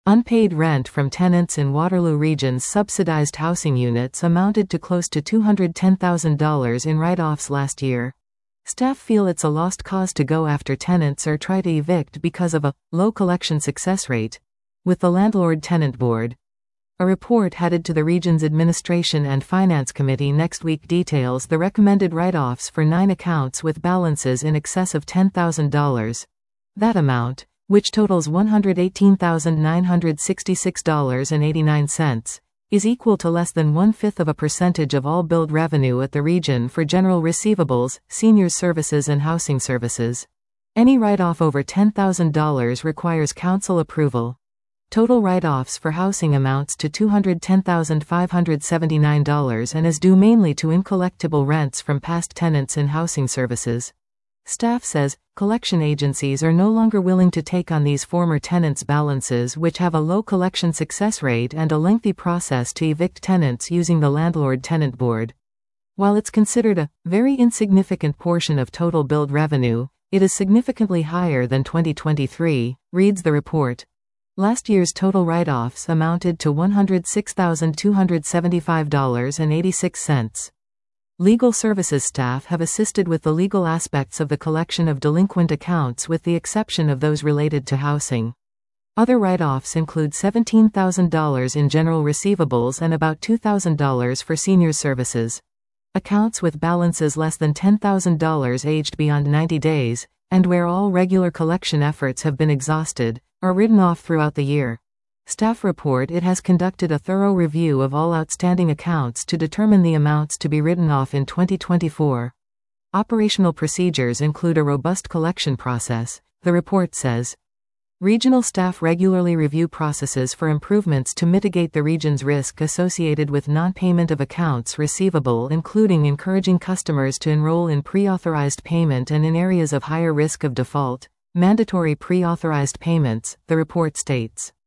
Unpaid rent from tenants in Waterloo Region's subsidized housing units amounted to close to $210,000 in write-offs last year. Staff feel it's a lost cause to go after tenants or try to evict because of a low collection success rate, with the Landlord-Tenant Board. A report headed to the region's Administration and Finance Committee next week details the recommended write-offs for 9 accounts with balances in excess of $10,000. That amount, which totals $118,966.89, is equal to less than 1/5% of all billed revenue at the region for general receivables, seniors services and housing services. Any write-off over $10,000 requires council approval. Total write-offs for housing amounts to $210,579 and is due mainly to uncollectible rents from past tenants in housing services. Staff says, collection agencies are no longer willing to take on these former tenants' balances which have a low collection success rate and a lengthy process to evict tenants using the Landlord-Tenant Board. While it's considered a very insignificant portion of total billed revenue, it is significantly higher than 2023, reads the report. Last year's total write-offs amounted to $106,275.86. Legal services staff have assisted with the legal aspects of the collection of delinquent accounts with the exception of those related to housing. Other write-offs include $17,000 in general receivables and about $2,000 for seniors services. Accounts with balances less than $10,000 aged beyond 90 days, and where all regular collection efforts have been exhausted, are written off throughout the year. Staff report it has conducted a thorough review of all outstanding accounts to determine the amounts to be written off in 2024. Operational procedures include a robust collection process, the report says. Regional staff regularly review processes for improvements to mitigate the region's risk associated with non-payment of accounts receivable, including encouraging customers to enroll in pre-authorized payment and in areas of higher risk of default, mandatory pre-authorized payments, the report states.